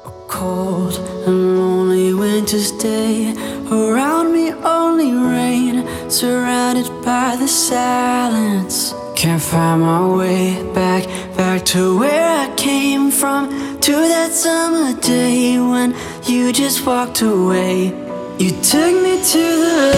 Cold and lonely winter's day. Around me only rain, surrounded by the silence. Can't find my way back to where I came from. To that summer day when you just walked away. You took me to the